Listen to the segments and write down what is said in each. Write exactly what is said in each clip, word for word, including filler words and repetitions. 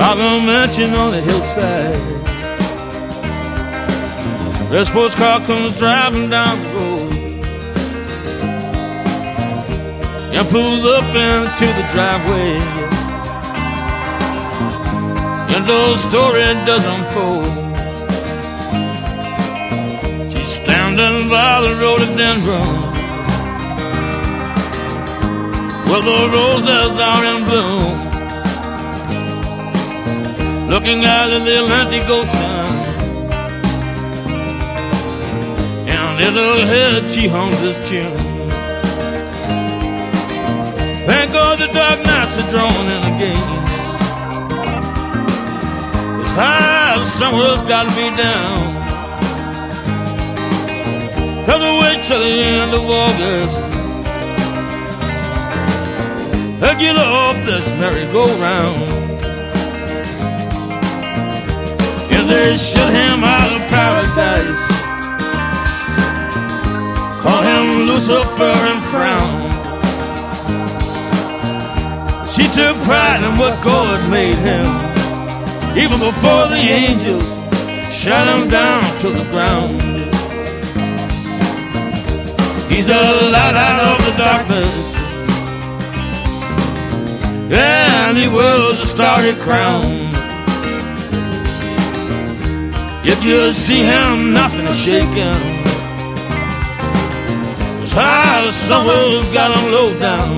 I've a mansion on the hillside. Red sports car comes driving down the road and pulls up into the driveway, and the story does unfold. She's standing by the rhododendron where the roses are in bloom, looking out at the Atlantic Ocean, and in her head she hums this tune. Thank God the dark nights are drawn in again. This high summer's got me down. Cause I wait till the end of August to get off this merry-go-round. And they shut him out of paradise, call him Lucifer and frown. She took pride in what God made him, even before the angels shot him down to the ground. He's a light out of the darkness, and he wears a starry crown. If you see him, nothing is shaking. This high summer's got him low down.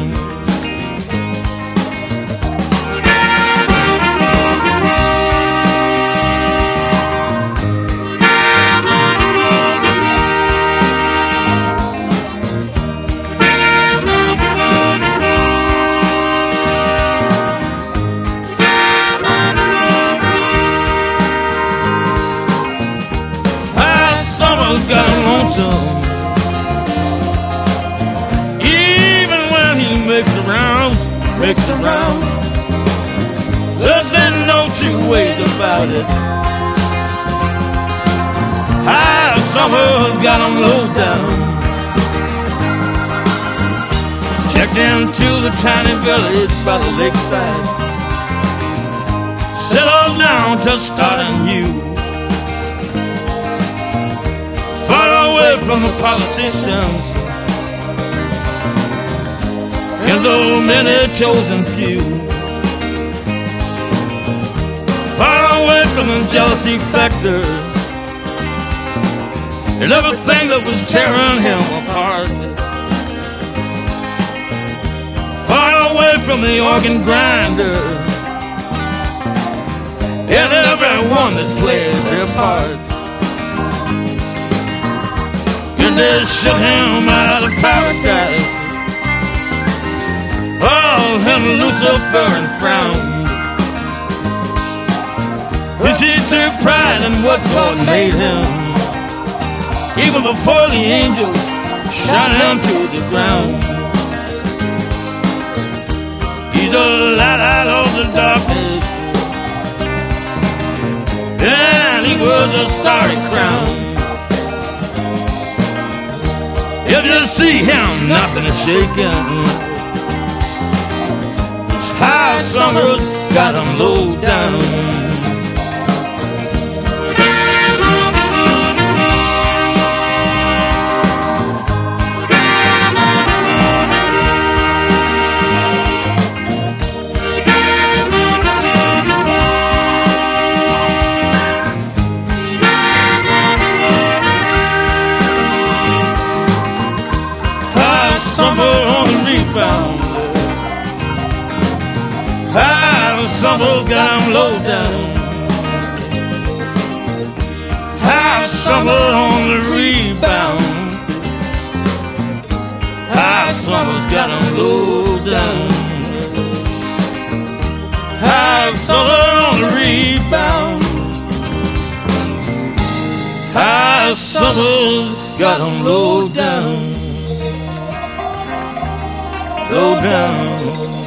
Got lonesome, even when he makes the rounds, makes the rounds. There's no two ways about it. High summer's got him low down. Checked into the tiny village by the lakeside, settled down to start anew, far away from the politicians and the many chosen few, far away from the jealousy factor and everything that was tearing him apart, far away from the organ grinder and everyone that played their part. They shut him out of paradise, oh, him Lucifer and frown. Cause he took pride in what God made him, even before the angels shot him to the ground. He's a light out of the darkness, and he wears a starry crown. If you see him, nothing is shaking. High summer's got him low down. Summer on the rebound, high summer's got him low down. High summer on the rebound, high summer's got him low down. High summer on the rebound, high summer's got him low down. Low down.